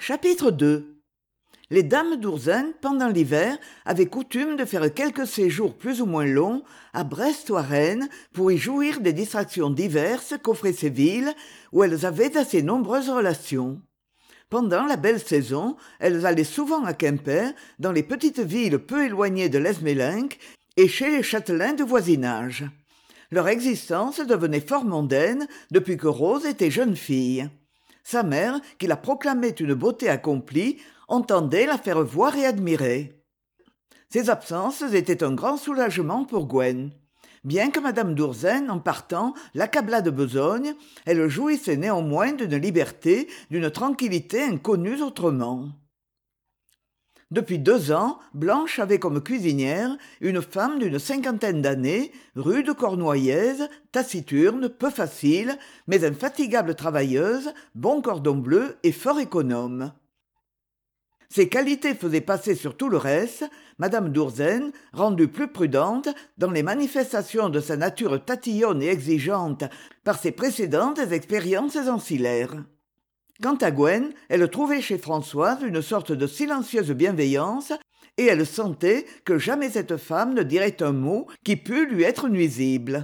Chapitre 2. Les dames d'Ourzen, pendant l'hiver, avaient coutume de faire quelques séjours plus ou moins longs à Brest ou à Rennes pour y jouir des distractions diverses qu'offraient ces villes où elles avaient d'assez nombreuses relations. Pendant la belle saison, elles allaient souvent à Quimper, dans les petites villes peu éloignées de l'Esmélinck et chez les châtelains du voisinage. Leur existence devenait fort mondaine depuis que Rose était jeune fille. Sa mère, qui la proclamait une beauté accomplie, entendait la faire voir et admirer. Ses absences étaient un grand soulagement pour Gwen. Bien que madame d'Ourzen, en partant, l'accablât de besogne, elle jouissait néanmoins d'une liberté, d'une tranquillité inconnues autrement. Depuis 2 ans, Blanche avait comme cuisinière une femme d'une 50aine d'années, rude cornouaillèse, taciturne, peu facile, mais infatigable travailleuse, bon cordon bleu et fort économe. Ces qualités faisaient passer sur tout le reste madame d'Ourzen, rendue plus prudente dans les manifestations de sa nature tatillonne et exigeante par ses précédentes expériences ancillaires. Quant à Gwen, elle trouvait chez Françoise une sorte de silencieuse bienveillance, et elle sentait que jamais cette femme ne dirait un mot qui pût lui être nuisible.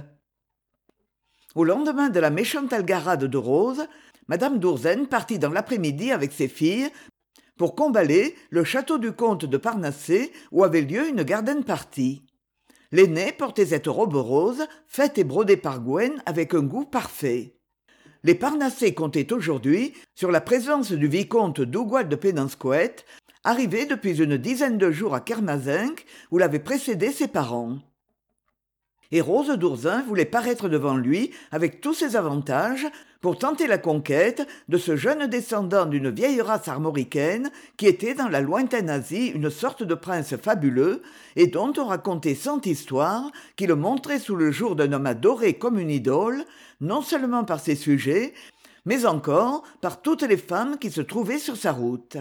Au lendemain de la méchante algarade de Rose, madame d'Ourzen partit dans l'après-midi avec ses filles pour Combalet, le château du comte de Parnassé, où avait lieu une garden party. L'aînée portait cette robe rose, faite et brodée par Gwen avec un goût parfait. Les Parnassé comptaient aujourd'hui sur la présence du vicomte Dougal de Péninscoët, arrivé depuis une dizaine de jours à Kermazinck, où l'avaient précédé ses parents. Et Rose d'Ourzin voulait paraître devant lui avec tous ses avantages pour tenter la conquête de ce jeune descendant d'une vieille race armoricaine qui était dans la lointaine Asie une sorte de prince fabuleux et dont on racontait cent histoires qui le montraient sous le jour d'un homme adoré comme une idole, non seulement par ses sujets, mais encore par toutes les femmes qui se trouvaient sur sa route.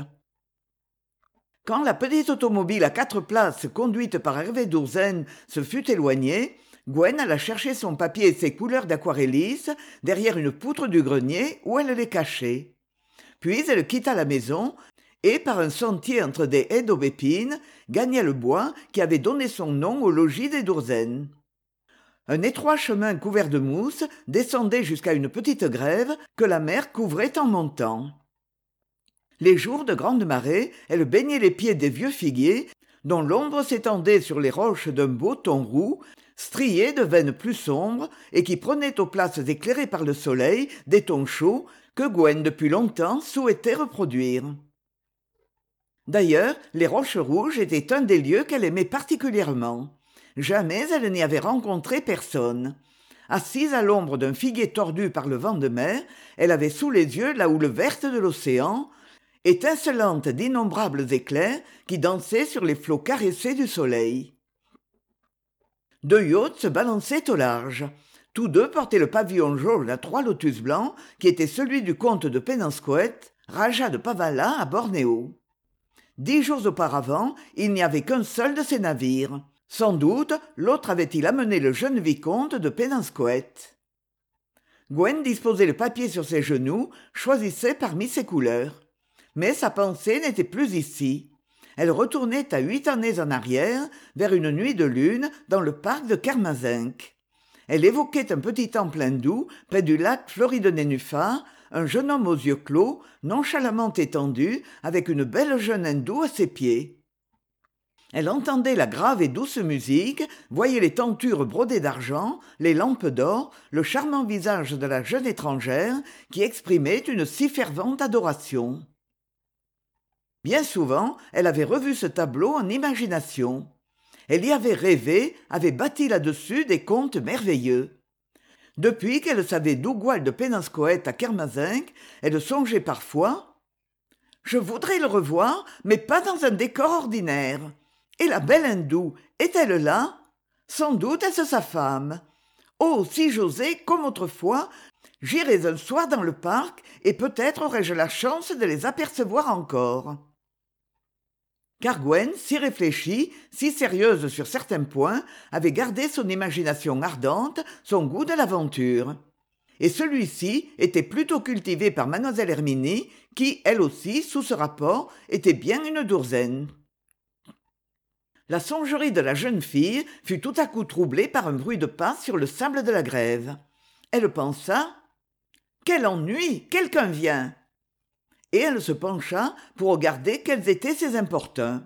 Quand la petite automobile à 4 places conduite par Hervé d'Ourzen se fut éloignée, Gwen alla chercher son papier et ses couleurs d'aquarelliste derrière une poutre du grenier où elle les cachait. Puis elle quitta la maison et, par un sentier entre des haies d'aubépines, gagna le bois qui avait donné son nom au logis des d'Ourzen. Un étroit chemin couvert de mousse descendait jusqu'à une petite grève que la mer couvrait en montant. Les jours de grande marée, elle baignait les pieds des vieux figuiers, dont l'ombre s'étendait sur les roches d'un beau ton roux, striés de veines plus sombres et qui prenaient aux places éclairées par le soleil des tons chauds que Gwen depuis longtemps souhaitait reproduire. D'ailleurs, les roches rouges étaient un des lieux qu'elle aimait particulièrement. Jamais elle n'y avait rencontré personne. Assise à l'ombre d'un figuier tordu par le vent de mer, elle avait sous les yeux la houle verte de l'océan, étincelante d'innombrables éclairs qui dansaient sur les flots caressés du soleil. 2 yachts se balançaient au large. Tous deux portaient le pavillon jaune à 3 lotus blancs, qui était celui du comte de Péninscoët, Rajah de Pavala à Bornéo. 10 jours auparavant, il n'y avait qu'un seul de ces navires. Sans doute, l'autre avait-il amené le jeune vicomte de Péninscoët. Gwen disposait le papier sur ses genoux, choisissait parmi ses couleurs. Mais sa pensée n'était plus ici. Elle retournait à 8 années en arrière, vers une nuit de lune, dans le parc de Kermazinck. Elle évoquait un petit temps plein d'eau, près du lac fleuri de nénuphars, un jeune homme aux yeux clos, nonchalamment étendu, avec une belle jeune hindoue à ses pieds. Elle entendait la grave et douce musique, voyait les tentures brodées d'argent, les lampes d'or, le charmant visage de la jeune étrangère, qui exprimait une si fervente adoration. Bien souvent, elle avait revu ce tableau en imagination. Elle y avait rêvé, avait bâti là-dessus des contes merveilleux. Depuis qu'elle savait Dougal de Péninscoët à Kermazinck, elle songeait parfois « Je voudrais le revoir, mais pas dans un décor ordinaire. Et la belle hindoue, est-elle là? Sans doute est-ce sa femme. Oh, si j'osais, comme autrefois, j'irais un soir dans le parc et peut-être aurais-je la chance de les apercevoir encore. » Car Gwen, si réfléchie, si sérieuse sur certains points, avait gardé son imagination ardente, son goût de l'aventure. et celui-ci était plutôt cultivé par mademoiselle Herminie, qui, elle aussi, sous ce rapport, était bien une Dourzen. La songerie de la jeune fille fut tout à coup troublée par un bruit de pas sur le sable de la grève. Elle pensa « Quel ennui! Quelqu'un vient !» Et elle se pencha pour regarder quels étaient ces importuns.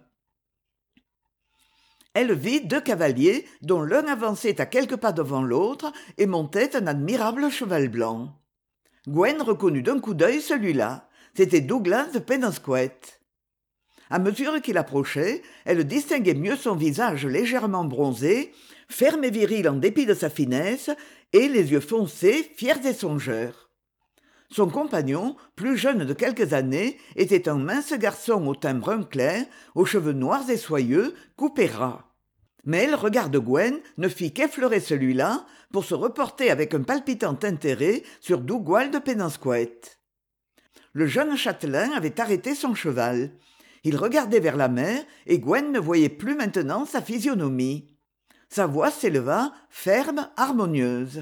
Elle vit 2 cavaliers dont l'un avançait à quelques pas devant l'autre et montait un admirable cheval blanc. Gwen reconnut d'un coup d'œil celui-là. C'était Douglas de Penobscot. À mesure qu'il approchait, elle distinguait mieux son visage légèrement bronzé, ferme et viril en dépit de sa finesse, et les yeux foncés, fiers et songeurs. Son compagnon, plus jeune de quelques années, était un mince garçon au teint brun clair, aux cheveux noirs et soyeux, coupés ras. Mais le regard de Gwen ne fit qu'effleurer celui-là pour se reporter avec un palpitant intérêt sur Dougal de Penobscot. Le jeune châtelain avait arrêté son cheval. Il regardait vers la mer et Gwen ne voyait plus maintenant sa physionomie. Sa voix s'éleva, ferme, harmonieuse.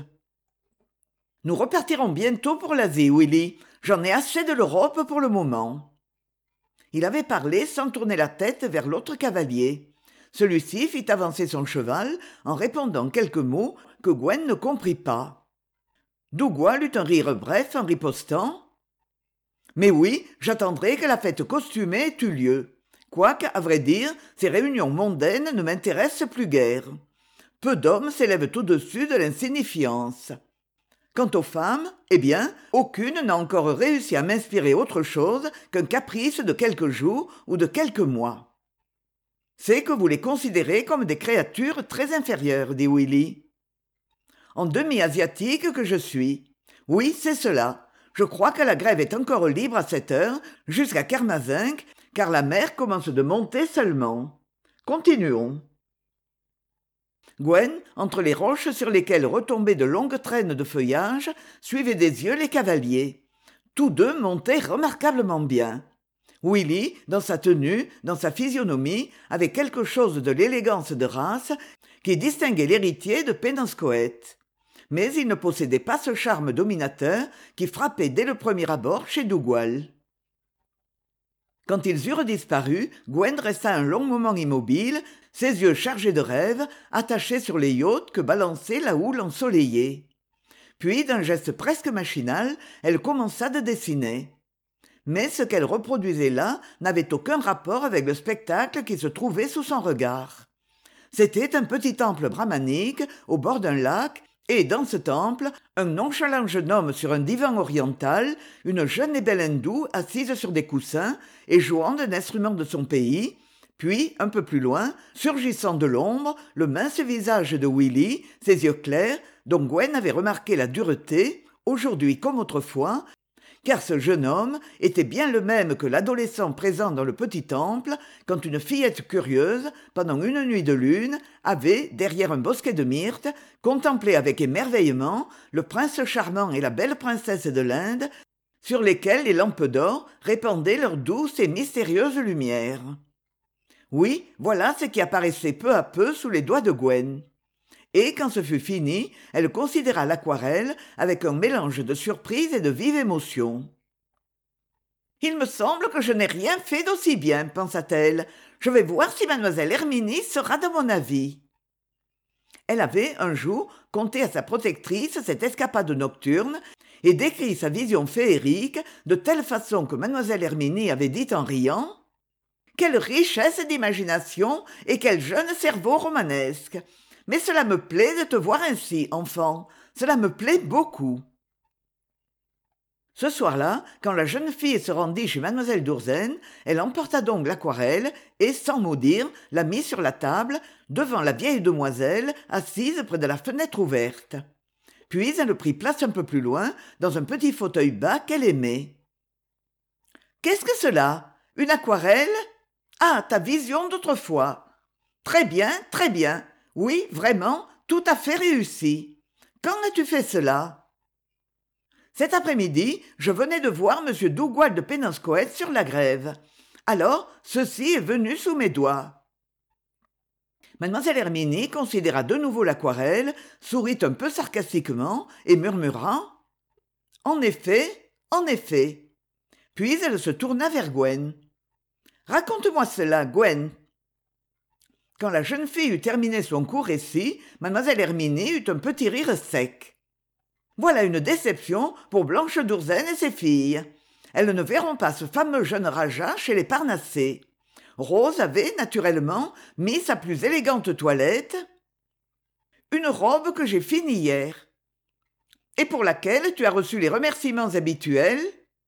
« Nous repartirons bientôt pour l'Asie, Willy. J'en ai assez de l'Europe pour le moment. » Il avait parlé sans tourner la tête vers l'autre cavalier. Celui-ci fit avancer son cheval en répondant quelques mots que Gwen ne comprit pas. Dougal eut un rire bref en ripostant. Mais oui, j'attendrai que la fête costumée ait eu lieu. Quoique, à vrai dire, ces réunions mondaines ne m'intéressent plus guère. Peu d'hommes s'élèvent au-dessus de l'insignifiance. Quant aux femmes, eh bien, aucune n'a encore réussi à m'inspirer autre chose qu'un caprice de quelques jours ou de quelques mois. C'est que vous les considérez comme des créatures très inférieures, dit Willy. En demi-asiatique que je suis. Oui, c'est cela. Je crois que la grève est encore libre à cette heure, jusqu'à Kermazinck, car la mer commence de monter seulement. Continuons. Gwen, entre les roches sur lesquelles retombaient de longues traînes de feuillage, suivait des yeux les cavaliers. Tous 2 montaient remarquablement bien. Willy, dans sa tenue, dans sa physionomie, avait quelque chose de l'élégance de race qui distinguait l'héritier de Penobscot. Mais il ne possédait pas ce charme dominateur qui frappait dès le premier abord chez Dougal. Quand ils eurent disparu, Gwen resta un long moment immobile, ses yeux chargés de rêves, attachés sur les yachts que balançait la houle ensoleillée. Puis, d'un geste presque machinal, elle commença de dessiner. Mais ce qu'elle reproduisait là n'avait aucun rapport avec le spectacle qui se trouvait sous son regard. C'était un petit temple brahmanique au bord d'un lac, et dans ce temple, un nonchalant jeune homme sur un divan oriental, une jeune et belle hindoue assise sur des coussins et jouant d'un instrument de son pays, puis, un peu plus loin, surgissant de l'ombre, le mince visage de Willy, ses yeux clairs, dont Gwen avait remarqué la dureté, aujourd'hui comme autrefois, car ce jeune homme était bien le même que l'adolescent présent dans le petit temple quand une fillette curieuse, pendant une nuit de lune, avait, derrière un bosquet de myrtes, contemplé avec émerveillement le prince charmant et la belle princesse de l'Inde, sur lesquels les lampes d'or répandaient leurs douces et mystérieuses lumières. Oui, voilà ce qui apparaissait peu à peu sous les doigts de Gwen. Et quand ce fut fini, elle considéra l'aquarelle avec un mélange de surprise et de vive émotion. « Il me semble que je n'ai rien fait d'aussi bien, pensa-t-elle. Je vais voir si mademoiselle Herminie sera de mon avis. » Elle avait, un jour, conté à sa protectrice cette escapade nocturne et décrit sa vision féerique de telle façon que mademoiselle Herminie avait dit en riant « Quelle richesse d'imagination et quel jeune cerveau romanesque ! Mais cela me plaît de te voir ainsi, enfant. Cela me plaît beaucoup. » Ce soir-là, quand la jeune fille se rendit chez mademoiselle Dourzen, elle emporta donc l'aquarelle et, sans mot dire, la mit sur la table, devant la vieille demoiselle, assise près de la fenêtre ouverte. Puis elle prit place un peu plus loin, dans un petit fauteuil bas qu'elle aimait. « Qu'est-ce que cela ? Une aquarelle ? Ah, ta vision d'autrefois. Très bien, très bien. Oui, vraiment, tout à fait réussi. Quand as-tu fait cela ? Cet après-midi, je venais de voir M. Dougal de Penobscot sur la grève. Alors, ceci est venu sous mes doigts. Mademoiselle Herminie considéra de nouveau l'aquarelle, sourit un peu sarcastiquement et murmura En effet, en effet. Puis elle se tourna vers Gwen. Raconte-moi cela, Gwen. Quand la jeune fille eut terminé son court récit, mademoiselle Herminie eut un petit rire sec. Voilà une déception pour Blanche d'Ourzen et ses filles. Elles ne verront pas ce fameux jeune Rajah chez les Parnassés. Rose avait, naturellement, mis sa plus élégante toilette. Une robe que j'ai finie hier. Et pour laquelle tu as reçu les remerciements habituels.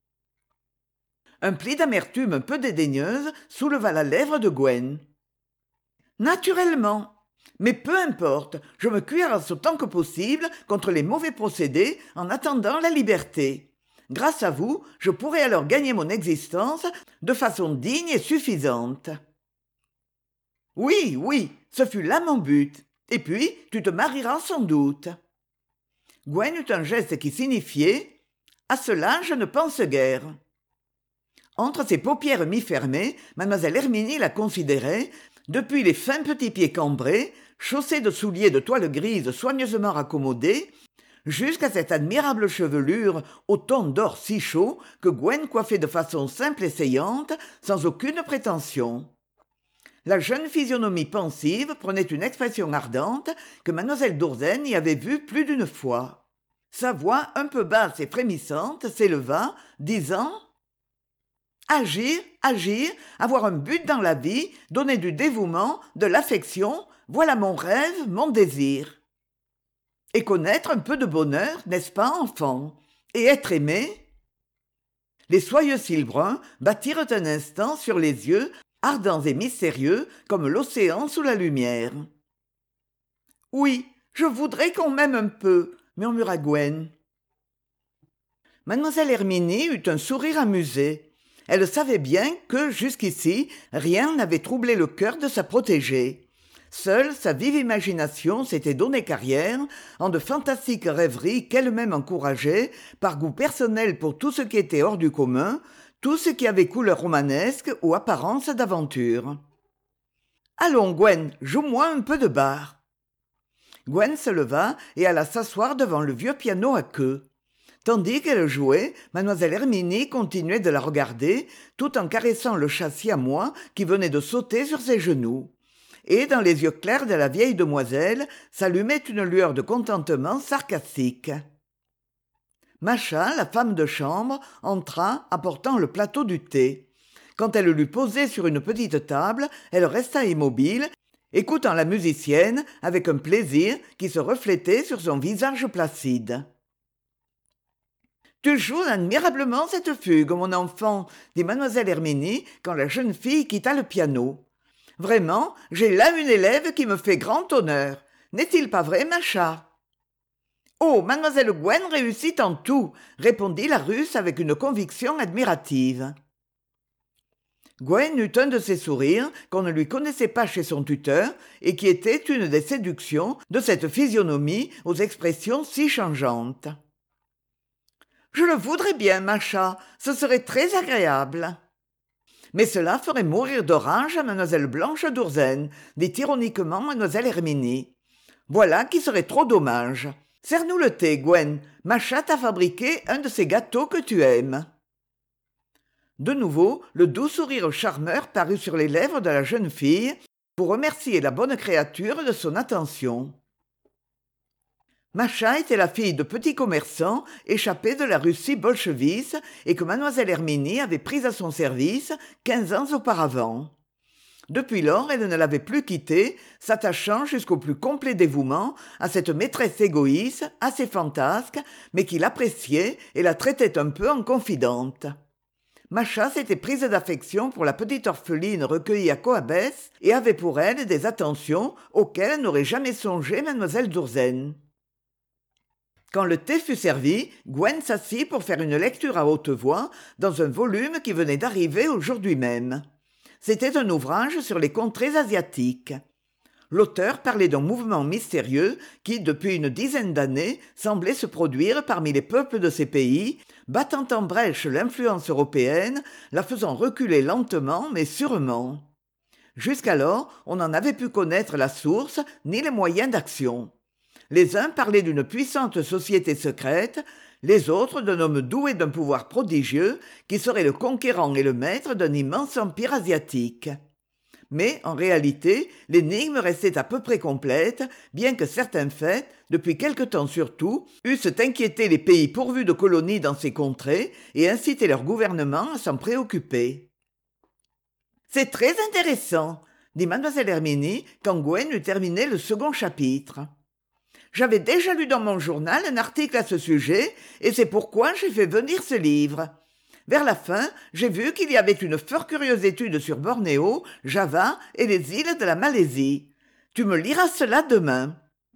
Un pli d'amertume peu dédaigneuse souleva la lèvre de Gwen. Naturellement. Mais peu importe, je me cuirasse autant que possible contre les mauvais procédés en attendant la liberté. Grâce à vous, je pourrai alors gagner mon existence de façon digne et suffisante. Oui, oui, ce fut là mon but. Et puis, tu te marieras sans doute. Gwen eut un geste qui signifiait « À cela, je ne pense guère ». Entre ses paupières mi-fermées, mademoiselle Herminie la considérait, depuis les fins petits pieds cambrés, chaussés de souliers de toile grise soigneusement raccommodés, jusqu'à cette admirable chevelure au ton d'or si chaud que Gwen coiffait de façon simple et saillante, sans aucune prétention. La jeune physionomie pensive prenait une expression ardente que mademoiselle d'Ourzen y avait vue plus d'une fois. Sa voix un peu basse et frémissante s'éleva, disant « Agir, agir, avoir un but dans la vie, donner du dévouement, de l'affection, voilà mon rêve, mon désir. Et connaître un peu de bonheur, n'est-ce pas, enfant? Et être aimé ?» Les soyeux cils bruns battirent un instant sur les yeux, ardents et mystérieux comme l'océan sous la lumière. « Oui, je voudrais qu'on m'aime un peu, » murmura Gwen. Mademoiselle Herminie eut un sourire amusé. Elle savait bien que, jusqu'ici, rien n'avait troublé le cœur de sa protégée. Seule sa vive imagination s'était donné carrière en de fantastiques rêveries qu'elle-même encourageait, par goût personnel pour tout ce qui était hors du commun, tout ce qui avait couleur romanesque ou apparence d'aventure. « Allons, Gwen, joue-moi un peu de bar. » Gwen se leva et alla s'asseoir devant le vieux piano à queue. Tandis qu'elle jouait, mademoiselle Herminie continuait de la regarder, tout en caressant le chat siamois qui venait de sauter sur ses genoux. Et dans les yeux clairs de la vieille demoiselle s'allumait une lueur de contentement sarcastique. Macha, la femme de chambre, entra apportant le plateau du thé. Quand elle l'eut posé sur une petite table, elle resta immobile, écoutant la musicienne avec un plaisir qui se reflétait sur son visage placide. « Tu joues admirablement cette fugue, mon enfant, » dit mademoiselle Herminie quand la jeune fille quitta le piano. « Vraiment, j'ai là une élève qui me fait grand honneur. N'est-il pas vrai, Macha ?»« Oh, mademoiselle Gwen réussit en tout, » répondit la Russe avec une conviction admirative. Gwen eut un de ces sourires qu'on ne lui connaissait pas chez son tuteur et qui était une des séductions de cette physionomie aux expressions si changeantes. « Je le voudrais bien, Macha, ce serait très agréable. » « Mais cela ferait mourir de rage à mademoiselle Blanche d'Ourzen, dit ironiquement mademoiselle Herminie. Voilà qui serait trop dommage. Sers-nous le thé, Gwen. Macha t'a fabriqué un de ces gâteaux que tu aimes. » De nouveau, le doux sourire charmeur parut sur les lèvres de la jeune fille pour remercier la bonne créature de son attention. Macha était la fille de petits commerçants échappés de la Russie bolchevique et que mademoiselle Herminie avait prise à son service 15 ans auparavant. Depuis lors, elle ne l'avait plus quittée, s'attachant jusqu'au plus complet dévouement à cette maîtresse égoïste, assez fantasque, mais qui l'appréciait et la traitait un peu en confidente. Macha s'était prise d'affection pour la petite orpheline recueillie à Coabès et avait pour elle des attentions auxquelles n'aurait jamais songé mademoiselle d'Ourzen. Quand le thé fut servi, Gwen s'assit pour faire une lecture à haute voix dans un volume qui venait d'arriver aujourd'hui même. C'était un ouvrage sur les contrées asiatiques. L'auteur parlait d'un mouvement mystérieux qui, depuis une dizaine d'années, semblait se produire parmi les peuples de ces pays, battant en brèche l'influence européenne, la faisant reculer lentement mais sûrement. Jusqu'alors, on n'en avait pu connaître la source ni les moyens d'action. Les uns parlaient d'une puissante société secrète, les autres d'un homme doué d'un pouvoir prodigieux qui serait le conquérant et le maître d'un immense empire asiatique. Mais, en réalité, l'énigme restait à peu près complète, bien que certains faits, depuis quelque temps surtout, eussent inquiété les pays pourvus de colonies dans ces contrées et incité leur gouvernement à s'en préoccuper. « C'est très intéressant, » dit mademoiselle Herminie quand Gwen eut terminé le second chapitre. « J'avais déjà lu dans mon journal un article à ce sujet, et c'est pourquoi j'ai fait venir ce livre. Vers la fin, j'ai vu qu'il y avait une fort curieuse étude sur Bornéo, Java et les îles de la Malaisie. Tu me liras cela demain. »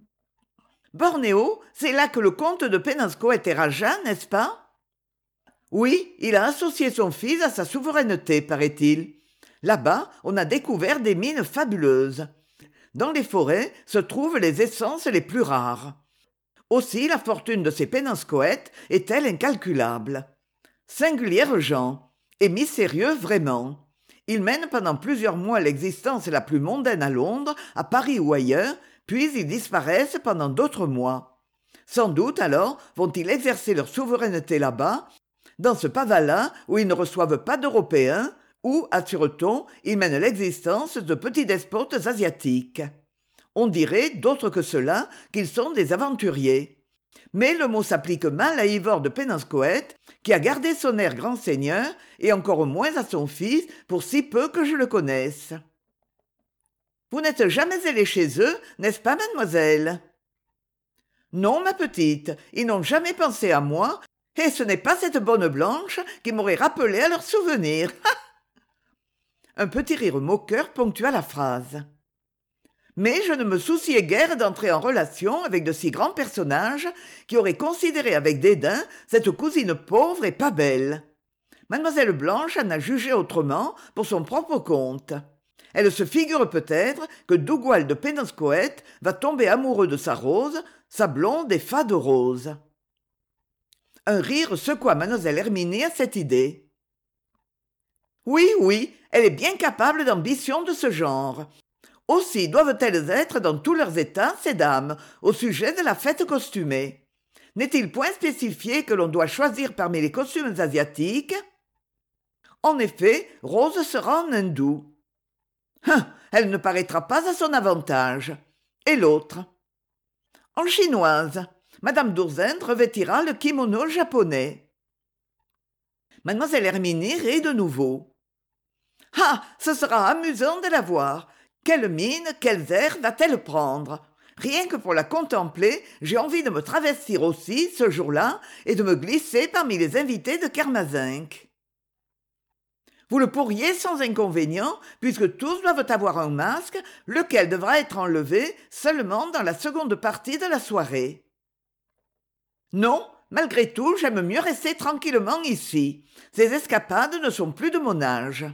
Bornéo, c'est là que le comte de Penascoët est Raja, n'est-ce pas? Oui, il a associé son fils à sa souveraineté, paraît-il. Là-bas, on a découvert des mines fabuleuses. Dans les forêts se trouvent les essences les plus rares. Aussi, la fortune de ces Penascoët est-elle incalculable. Singulières gens, et mystérieux vraiment. Ils mènent pendant plusieurs mois l'existence la plus mondaine à Londres, à Paris ou ailleurs, puis ils disparaissent pendant d'autres mois. Sans doute alors vont-ils exercer leur souveraineté là-bas, dans ce pavala où ils ne reçoivent pas d'Européens, où, assure-t-on, ils mènent l'existence de petits despotes asiatiques. On dirait, d'autre que cela, qu'ils sont des aventuriers. Mais le mot s'applique mal à Ivor de Penascoët, qui a gardé son air grand seigneur, et encore moins à son fils, pour si peu que je le connaisse. Vous n'êtes jamais allée chez eux, n'est-ce pas, mademoiselle? Non, ma petite, ils n'ont jamais pensé à moi, et ce n'est pas cette bonne Blanche qui m'aurait rappelé à leurs souvenirs. Un petit rire moqueur ponctua la phrase. Mais je ne me souciais guère d'entrer en relation avec de si grands personnages qui auraient considéré avec dédain cette cousine pauvre et pas belle. Mademoiselle Blanche en a jugé autrement pour son propre compte. Elle se figure peut-être que Dougal de Penascoët va tomber amoureux de sa Rose, sa blonde et fade Rose. Un rire secoua mademoiselle Herminie à cette idée. Oui, oui, elle est bien capable d'ambitions de ce genre. Aussi doivent-elles être dans tous leurs états, ces dames, au sujet de la fête costumée. N'est-il point spécifié que l'on doit choisir parmi les costumes asiatiques? En effet, Rose sera en hindou. Elle ne paraîtra pas à son avantage. Et l'autre? En chinoise. Madame d'Ourzent revêtira le kimono japonais. Mademoiselle Herminie rit de nouveau. Ah, ce sera amusant de la voir. Quelle mine, quels airs va-t-elle prendre? Rien que pour la contempler, j'ai envie de me travestir aussi, ce jour-là, et de me glisser parmi les invités de Kermazinck. Vous le pourriez sans inconvénient, puisque tous doivent avoir un masque, lequel devra être enlevé seulement dans la seconde partie de la soirée. Non, malgré tout, j'aime mieux rester tranquillement ici. Ces escapades ne sont plus de mon âge.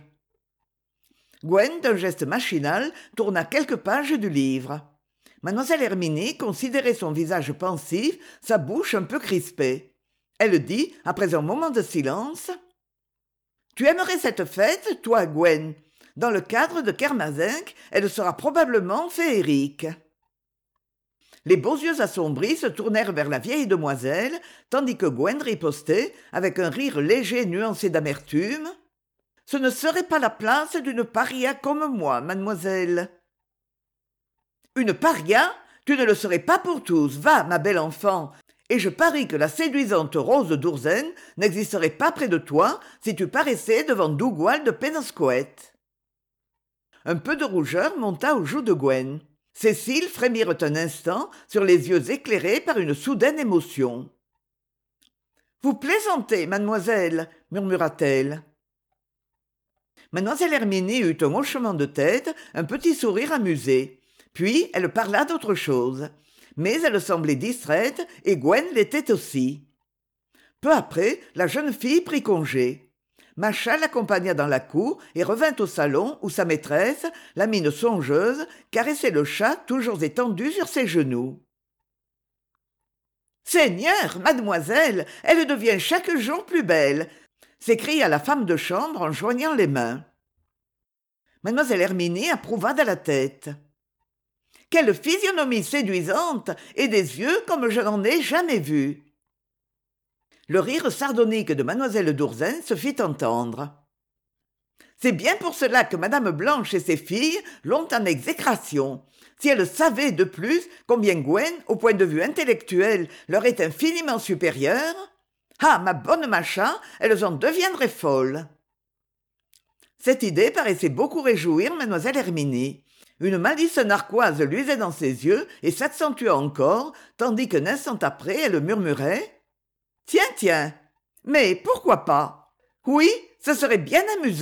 Gwen, d'un geste machinal, tourna quelques pages du livre. Mademoiselle Herminie considérait son visage pensif, sa bouche un peu crispée. Elle dit, après un moment de silence, « Tu aimerais cette fête, toi, Gwen? Dans le cadre de Kermazinck, elle sera probablement féerique. » Les beaux yeux assombris se tournèrent vers la vieille demoiselle, tandis que Gwen ripostait, avec un rire léger nuancé d'amertume. « Ce ne serait pas la place d'une paria comme moi, mademoiselle. » « Une paria? Tu ne le serais pas pour tous, va, ma belle enfant, et je parie que la séduisante Rose d'Ourzen n'existerait pas près de toi si tu paraissais devant Dougal de Penascoët. » Un peu de rougeur monta aux joues de Gwen. Ses cils frémirent un instant sur les yeux éclairés par une soudaine émotion. « Vous plaisantez, mademoiselle, murmura-t-elle. Mademoiselle Herminie eut un hochement de tête, un petit sourire amusé. Puis elle parla d'autre chose. Mais elle semblait distraite et Gwen l'était aussi. Peu après, la jeune fille prit congé. Macha l'accompagna dans la cour et revint au salon où sa maîtresse, la mine songeuse, caressait le chat toujours étendu sur ses genoux. « Seigneur, mademoiselle, elle devient chaque jour plus belle !» s'écria la femme de chambre en joignant les mains. Mademoiselle Herminie approuva de la tête. « Quelle physionomie séduisante et des yeux comme je n'en ai jamais vu !» Le rire sardonique de mademoiselle d'Ourzen se fit entendre. C'est bien pour cela que madame Blanche et ses filles l'ont en exécration. Si elles savaient de plus combien Gwen, au point de vue intellectuel, leur est infiniment supérieure, ah, ma bonne Macha, elles en deviendraient folles. Cette idée paraissait beaucoup réjouir mademoiselle Herminie. Une malice narquoise luisait dans ses yeux et s'accentua encore, tandis qu'un instant après elle murmurait « Tiens, tiens, mais pourquoi pas? Oui, ce serait bien amusant. »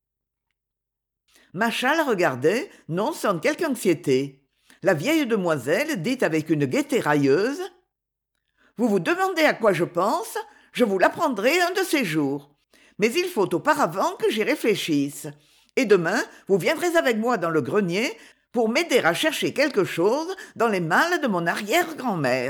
Macha la regardait, non sans quelque anxiété. La vieille demoiselle dit avec une gaieté railleuse « Vous vous demandez à quoi je pense? Je vous l'apprendrai un de ces jours. Mais il faut auparavant que j'y réfléchisse. Et demain, vous viendrez avec moi dans le grenier pour m'aider à chercher quelque chose dans les malles de mon arrière-grand-mère. »